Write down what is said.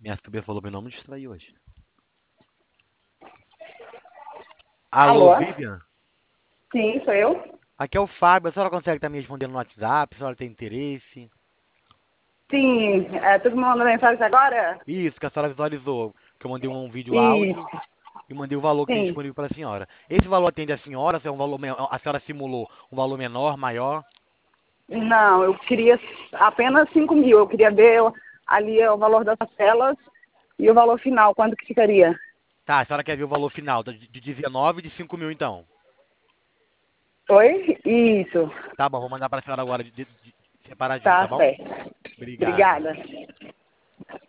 Minha super falou meu nome, me distraiu hoje. Alô, Alô? Vivian? Sim, sou eu? Aqui é o Fábio. A senhora consegue estar me respondendo no WhatsApp? A senhora tem interesse? Sim, todo mundo mandando mensagem agora? Isso, que a senhora visualizou. Que eu mandei um vídeo áudio Isso, e mandei o valor que tem sim. disponível para a senhora. Esse valor atende a senhora? Se é um valor, a senhora simulou um valor menor, maior? Não, eu queria apenas 5 mil. Eu queria ver ali o valor das parcelas e o valor final, quanto que ficaria? Tá, a senhora quer ver o valor final de 19 e de 5 mil então. Oi? Isso, Tá bom, vou mandar para a senhora agora separadinho, tá tá bom? certo. Obrigado. Obrigada.